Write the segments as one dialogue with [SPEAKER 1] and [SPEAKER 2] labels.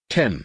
[SPEAKER 1] 10.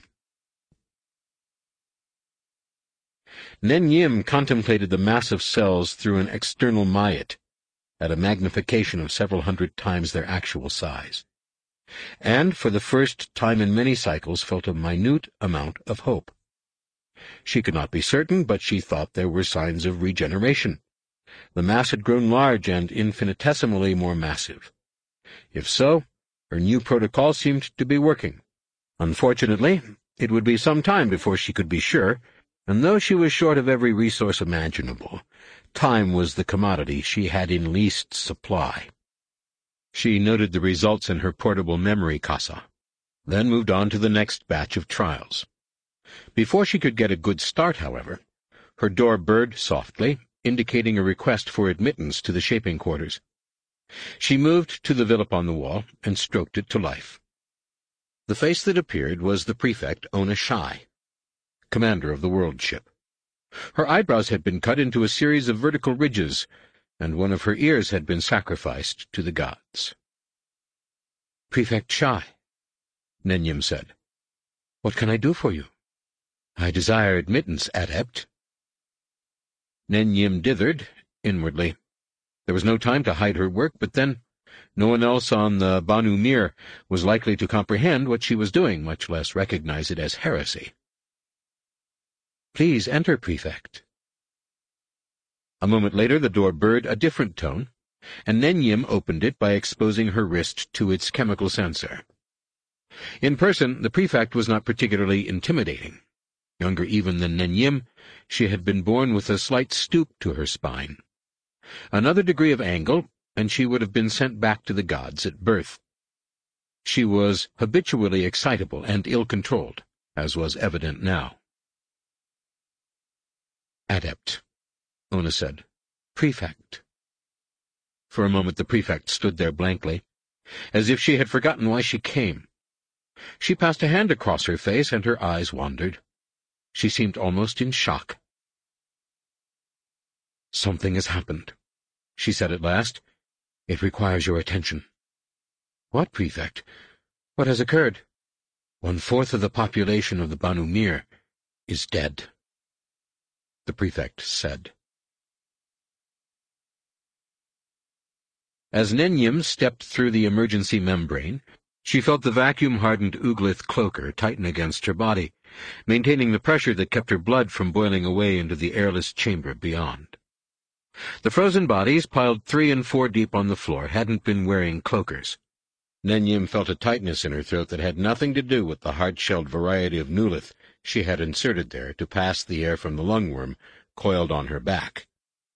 [SPEAKER 1] Nen Yim contemplated the mass of cells through an external mayat, at a magnification of several hundred times their actual size, and for the first time in many cycles felt a minute amount of hope. She could not be certain, but she thought there were signs of regeneration. The mass had grown large and infinitesimally more massive. If so, her new protocol seemed to be working. Unfortunately, it would be some time before she could be sure, and though she was short of every resource imaginable, time was the commodity she had in least supply. She noted the results in her portable memory casa, then moved on to the next batch of trials. Before she could get a good start, however, her door burred softly, indicating a request for admittance to the shaping quarters. She moved to the villip on the wall and stroked it to life. The face that appeared was the prefect Ona Shai, commander of the world ship. Her eyebrows had been cut into a series of vertical ridges, and one of her ears had been sacrificed to the gods. "Prefect Shai," Nen Yim said, "what can I do for you?" "I desire admittance, adept." Nen Yim dithered, inwardly. There was no time to hide her work, but then no one else on the Banu Mir was likely to comprehend what she was doing, much less recognize it as heresy. "Please enter, Prefect." A moment later the door burred a different tone, and Nen Yim opened it by exposing her wrist to its chemical sensor. In person, the Prefect was not particularly intimidating. Younger even than Nen Yim, she had been born with a slight stoop to her spine. Another degree of angle, and she would have been sent back to the gods at birth. She was habitually excitable and ill-controlled, as was evident now. "Adept," Ona said. "Prefect." For a moment the Prefect stood there blankly, as if she had forgotten why she came. She passed a hand across her face, and her eyes wandered. She seemed almost in shock. "Something has happened," she said at last. "It requires your attention." "What, Prefect? What has occurred?" "1/4 of the population of the Banu Mir is dead," the Prefect said. As Nen Yim stepped through the emergency membrane, she felt the vacuum-hardened Uglith cloaker tighten against her body, maintaining the pressure that kept her blood from boiling away into the airless chamber beyond. The frozen bodies, piled 3 and 4 deep on the floor, hadn't been wearing cloakers. Nen Yim felt a tightness in her throat that had nothing to do with the hard-shelled variety of Nulith she had inserted there to pass the air from the lungworm coiled on her back.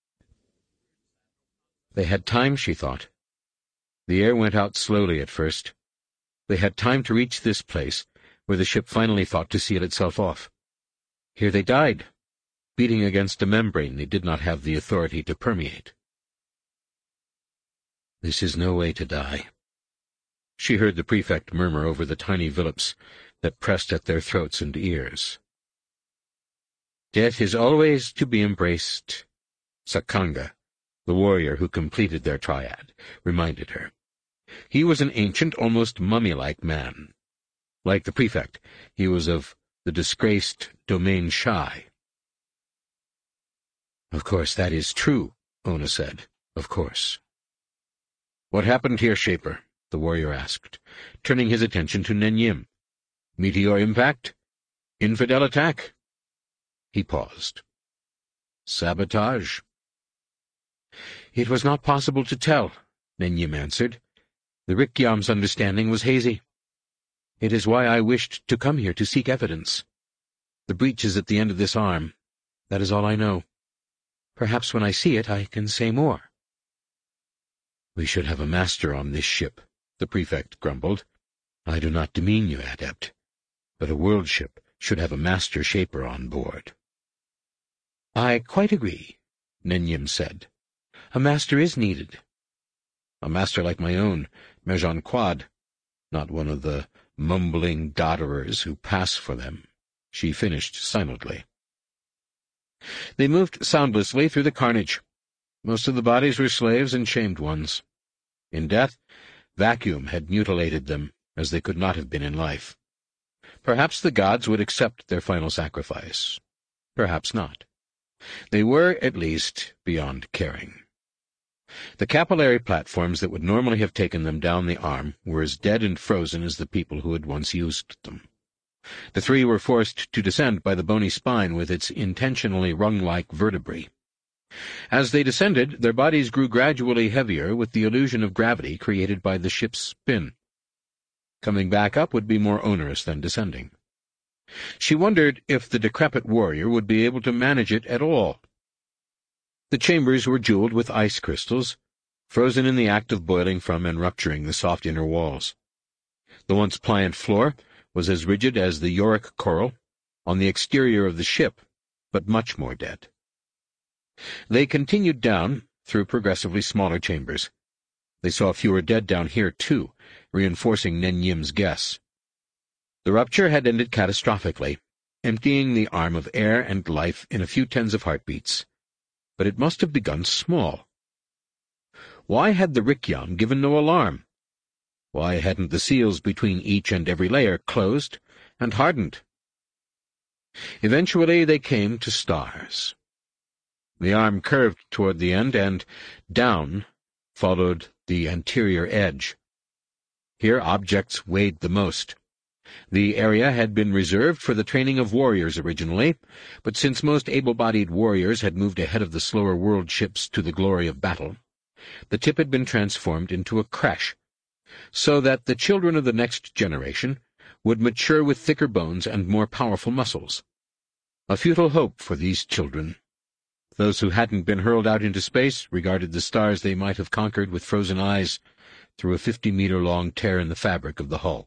[SPEAKER 1] They had time, she thought. The air went out slowly at first. They had time to reach this place, where the ship finally thought to seal itself off. Here they died, beating against a membrane they did not have the authority to permeate. "This is no way to die," she heard the Prefect murmur over the tiny villips that pressed at their throats and ears. "Death is always to be embraced," Sakanga, the warrior who completed their triad, reminded her. He was an ancient, almost mummy-like man. Like the Prefect, he was of the disgraced Domain Shai. "Of course, that is true," Ona said. "Of course." "What happened here, Shaper?" the warrior asked, turning his attention to Nen Yim. "Meteor impact? Infidel attack?" He paused. "Sabotage?" "It was not possible to tell," Nen Yim answered. "The Rikyam's understanding was hazy. It is why I wished to come here to seek evidence. The breach is at the end of this arm. That is all I know. Perhaps when I see it I can say more." "We should have a master on this ship," the Prefect grumbled. "I do not demean you, Adept, but a world ship should have a master shaper on board." "I quite agree," Nen Yim said. "A master is needed." "A master like my own, Mejan Quad, not one of the mumbling dodderers who pass for them," she finished silently. They moved soundlessly through the carnage. Most of the bodies were slaves and shamed ones. In death, vacuum had mutilated them, as they could not have been in life. Perhaps the gods would accept their final sacrifice. Perhaps not. They were, at least, beyond caring. The capillary platforms that would normally have taken them down the arm were as dead and frozen as the people who had once used them. The three were forced to descend by the bony spine with its intentionally rung-like vertebrae. As they descended, their bodies grew gradually heavier with the illusion of gravity created by the ship's spin. Coming back up would be more onerous than descending. She wondered if the decrepit warrior would be able to manage it at all. The chambers were jeweled with ice crystals, frozen in the act of boiling from and rupturing the soft inner walls. The once pliant floor was as rigid as the Yorick coral on the exterior of the ship, but much more dead. They continued down through progressively smaller chambers. They saw fewer dead down here, too, reinforcing Nen Yim's guess. The rupture had ended catastrophically, emptying the arm of air and life in a few tens of heartbeats. But it must have begun small. Why had the Rikyam given no alarm? Why hadn't the seals between each and every layer closed and hardened? Eventually they came to stars. The arm curved toward the end, and down followed the anterior edge. Here objects weighed the most. The area had been reserved for the training of warriors originally, but since most able-bodied warriors had moved ahead of the slower world ships to the glory of battle, the tip had been transformed into a creche, so that the children of the next generation would mature with thicker bones and more powerful muscles. A futile hope for these children. Those who hadn't been hurled out into space regarded the stars they might have conquered with frozen eyes through a 50-meter-long tear in the fabric of the hull.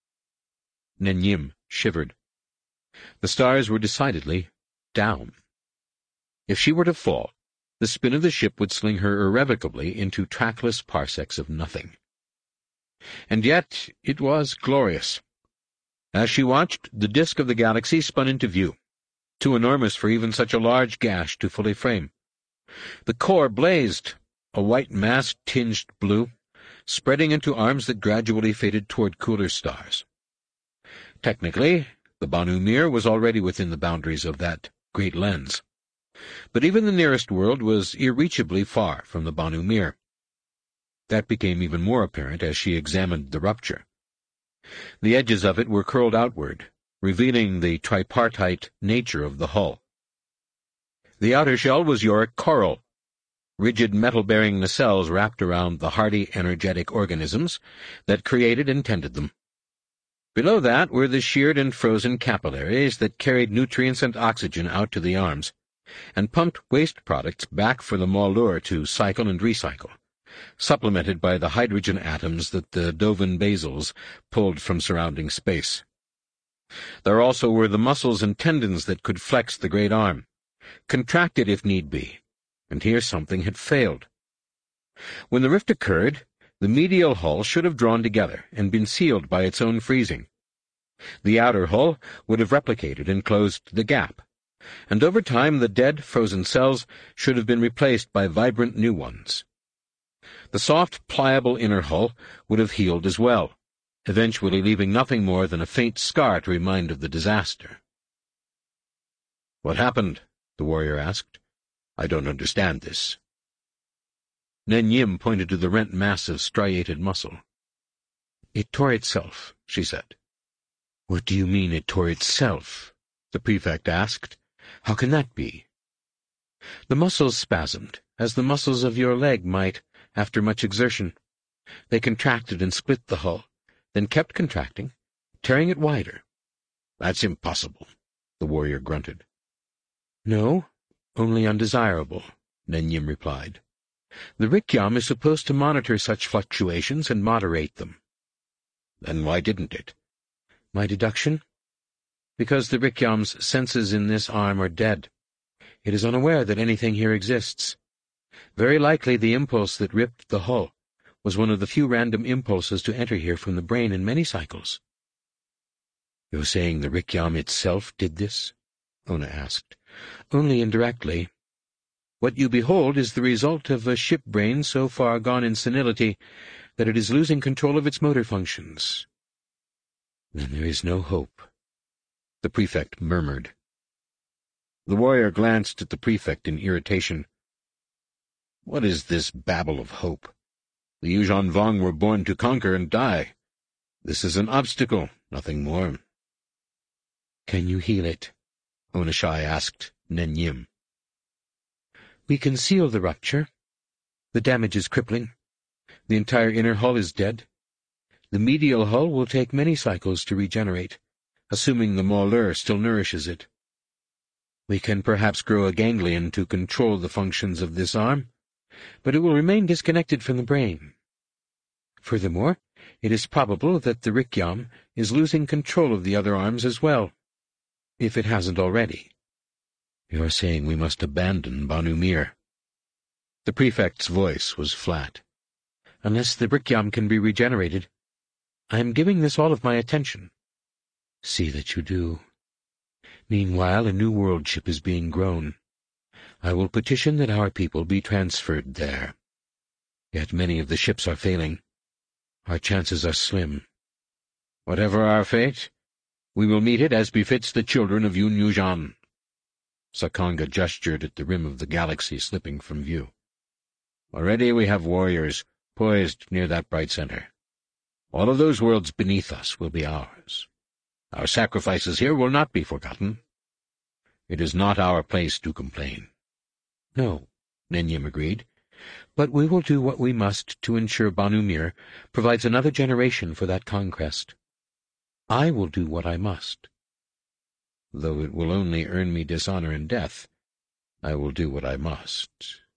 [SPEAKER 1] Nen Yim shivered. The stars were decidedly down. If she were to fall, the spin of the ship would sling her irrevocably into trackless parsecs of nothing. And yet it was glorious. As she watched, the disk of the galaxy spun into view, too enormous for even such a large gash to fully frame. The core blazed, a white mass tinged blue, spreading into arms that gradually faded toward cooler stars. Technically, the Banu Mir was already within the boundaries of that great lens. But even the nearest world was irreachably far from the Banu Mir. That became even more apparent as she examined the rupture. The edges of it were curled outward, revealing the tripartite nature of the hull. The outer shell was Yorick coral, rigid metal-bearing nacelles wrapped around the hardy, energetic organisms that created and tended them. Below that were the sheared and frozen capillaries that carried nutrients and oxygen out to the arms, and pumped waste products back for the Maulur to cycle and recycle, supplemented by the hydrogen atoms that the Dovan basils pulled from surrounding space. There also were the muscles and tendons that could flex the great arm, contract it if need be, and here something had failed. When the rift occurred, the medial hull should have drawn together and been sealed by its own freezing. The outer hull would have replicated and closed the gap, and over time the dead, frozen cells should have been replaced by vibrant new ones. The soft, pliable inner hull would have healed as well, eventually leaving nothing more than a faint scar to remind of the disaster. "What happened?" the warrior asked. "I don't understand this." Nen Yim pointed to the rent mass of striated muscle. "It tore itself," she said. "What do you mean it tore itself?" the prefect asked. "How can that be?" "The muscles spasmed, as the muscles of your leg might after much exertion. They contracted and split the hull, then kept contracting, tearing it wider." "That's impossible," the warrior grunted. "No, only undesirable," Nen Yim replied. "The Rikyam is supposed to monitor such fluctuations and moderate them." "Then why didn't it?" "My deduction? Because the Rikyam's senses in this arm are dead. It is unaware that anything here exists. Very likely the impulse that ripped the hull was one of the few random impulses to enter here from the brain in many cycles." "You're saying the Rikyam itself did this?" Ona asked. "Only indirectly. What you behold is the result of a ship brain so far gone in senility that it is losing control of its motor functions." "Then there is no hope," the prefect murmured. The warrior glanced at the prefect in irritation. What is this babble of hope? The Yuuzhan Vong were born to conquer and die. This is an obstacle, nothing more.
[SPEAKER 2] Can you heal it?
[SPEAKER 1] Onashai asked Nen Yim.
[SPEAKER 2] We can seal the rupture. The damage is crippling. The entire inner hull is dead. The medial hull will take many cycles to regenerate, assuming the Mauleur still nourishes it. We can perhaps grow a ganglion to control the functions of this arm, but it will remain disconnected from the brain. Furthermore, it is probable that the Rikyam is losing control of the other arms as well, if it hasn't already.
[SPEAKER 1] You're saying we must abandon Banu Mir. The prefect's voice was flat.
[SPEAKER 2] Unless the Rikyam can be regenerated, I am giving this all of my attention. See that you do. Meanwhile, a new world ship is being grown. I will petition that our people be transferred there. Yet many of the ships are failing. Our chances are slim.
[SPEAKER 1] Whatever our fate, we will meet it as befits the children of Yun Yuuzhan. Sakanga gestured at the rim of the galaxy slipping from view. Already we have warriors poised near that bright center. All of those worlds beneath us will be ours. Our sacrifices here will not be forgotten. It is not our place to complain.
[SPEAKER 2] No, Nen Yim agreed, but we will do what we must to ensure Banu Mir provides another generation for that conquest. I will do what I must.
[SPEAKER 1] Though it will only earn me dishonor and death, I will do what I must.